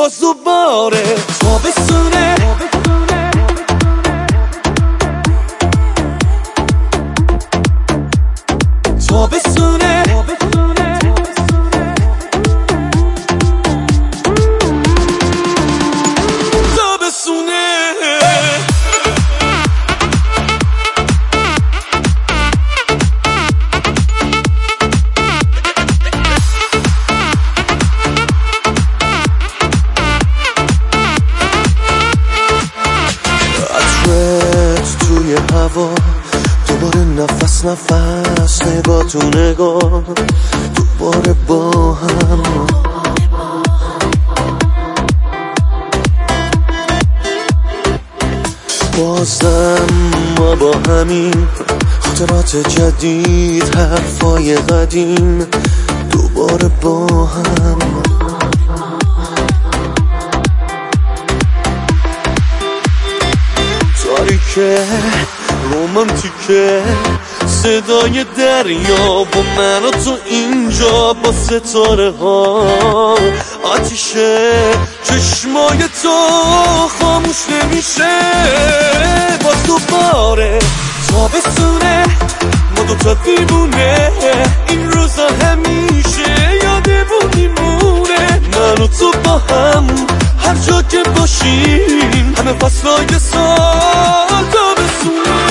باز دوباره تابستونه تابستونه توی هوا دوباره نفس نفس نگاه تو نگاه دوباره با هم بازم ما با همین خاطرات جدید حرفای قدیم دوباره با هم تاریکه رومانتیکه صدای دریا با من و تو اینجا با ستاره ها آتیشه چشمای تو خاموش نمیشه باز دوباره تابستونه ما دوتا دیوونه این روزا همیشه یادمون میمونه من و تو با هم هر جا که باشیم همه فصلای سال تابستونه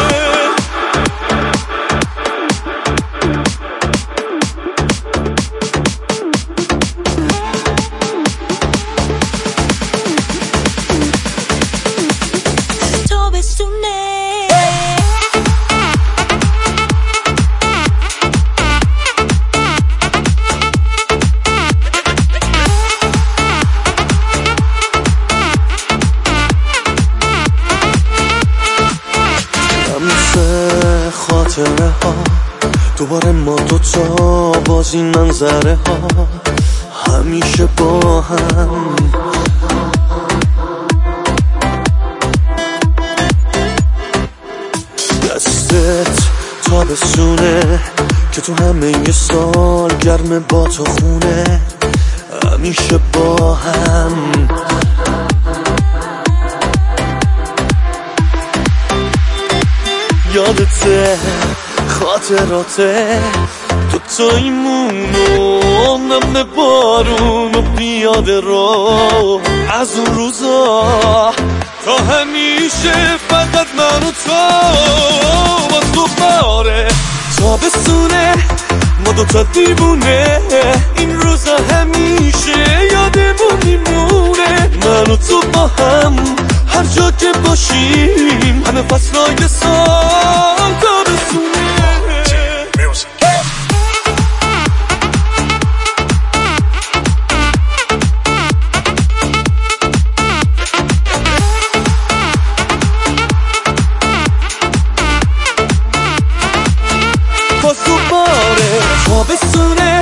خاطره ها دوباره ما دوتا باز این منظره ها همیشه با هم دستت تابستونه که تو همه ی سال گرم با تو خونه همیشه با هم یادته خاطراته تو تایمونو نم بارون و پیاده رو از اون روزا تا همیشه فقط من و تو باز دوباره تابستونه ما دوتا دیوونه این روزا همیشه یادمون میمونه من و تو با هم هر جا که باشیم همه فصلای سال تابستونه باز دوباره تابستونه